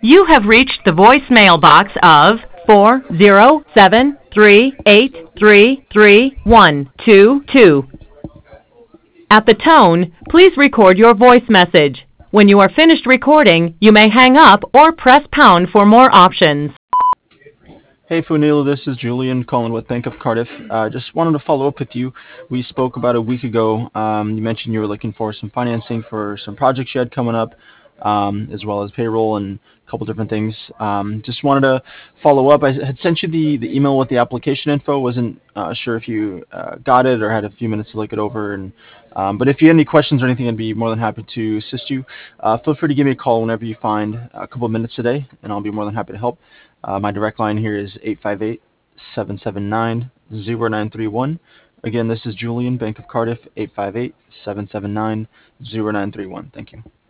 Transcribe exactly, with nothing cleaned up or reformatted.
You have reached the voicemail box of four zero seven three eight three three one two two. At the tone, please record your voice message. When you are finished recording, you may hang up or press pound for more options. Hey Funil, this is Julian calling with Bank of Cardiff. Uh, just wanted to follow up with you. We spoke about a week ago. Um, you mentioned you were looking for some financing for some projects you had coming up, um, as well as payroll and a couple different things. Um, just wanted to follow up. I had sent you the, the email with the application info. Wasn't uh, sure if you uh, got it or had a few minutes to look it over. And um, but if you had any questions or anything, I'd be more than happy to assist you. Uh, feel free to give me a call whenever you find a couple of minutes today, and I'll be more than happy to help. Uh, my direct line here is eight five eight, seven seven nine, zero nine three one. Again, this is Julian, Bank of Cardiff, eight five eight, seven seven nine, zero nine three one. Thank you.